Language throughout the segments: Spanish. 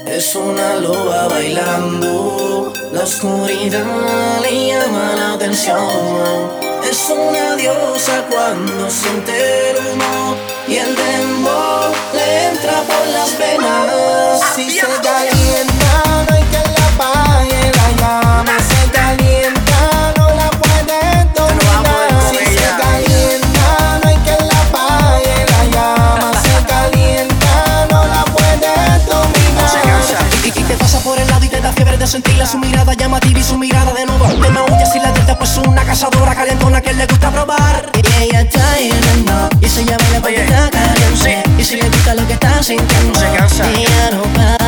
Es una loba bailando, la oscuridad le llama la atención. Es una diosa cuando siente el humo y el dembow le entra por las venas. Si se calienta, no hay que la apague, la llama se calienta, no la puede dominar. Si se calienta, no hay que la apague, la llama se calienta, no la puede dominar. Y te pasa por el lado y te da fiebre de sentirla, su mirada llamativa y su mirada de nuevo te maulla si la delta pues una cazadora calientona que le gusta probar. Y ella está hirviendo y se llama la porque está caliente. Y si le gusta lo que está sintiendo, se cansa, ella no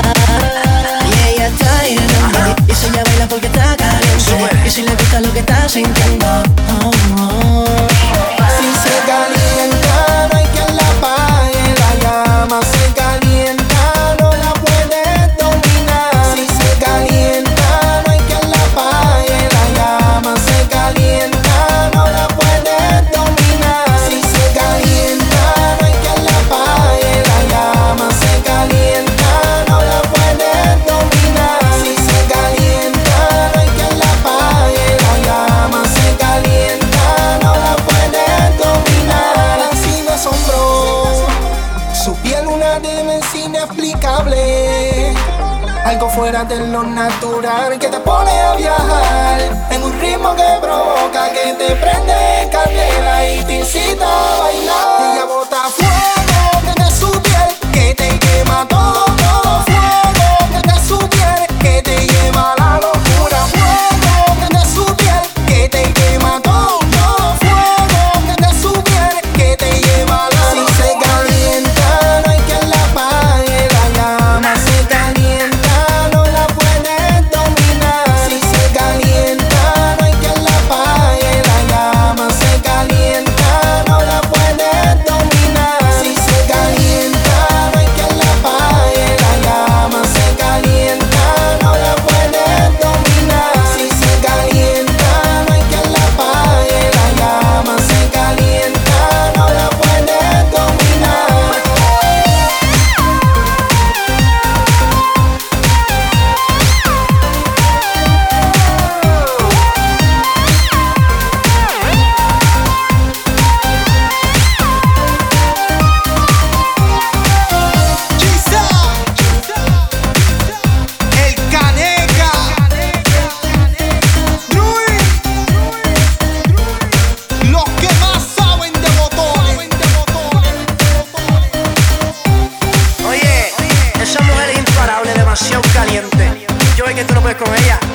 para. Y ella está hirviendo y se llama porque está caliente. Y si le gusta lo que está sintiendo, oh, oh. Si se calienta, no hay que la apague, la llama se calienta, no la puede dominar. Si se calienta, no hay que la apague, la llama se calienta, no la puede dominar. Si se calienta, no hay que la apague, la llama se calienta, no la puede dominar. Si se calienta, no hay que la apague, la llama se calienta, no la puede dominar. Así me asombró su piel, una demencia inexplicable, algo fuera de lo natural que te pone a viajar en un ritmo que provoca, que te prende candela y te incita a bailar. Ella bota fuego desde su piel que te quema todo, todo fuego desde su piel que te lleva a la locura. Fuego desde su piel que te quema todo, todo fuego desde su piel que te lleva a la locura. Si se calienta, no hay que la apague, la llama se calienta, no la puede dominar. Si se calienta, no hay que la apague, la llama se calienta, no la puede dominar. Si se calienta, no hay que la apague, la llama se calienta, no la puede dominar. Si se calienta, no hay que la apague, la llama se calienta, no la puede dominar. El Caneca, Druid, los que más saben de botones. Oye, esa mujer es imparable, demasiado caliente. Yo sé que tú no puedes con ella.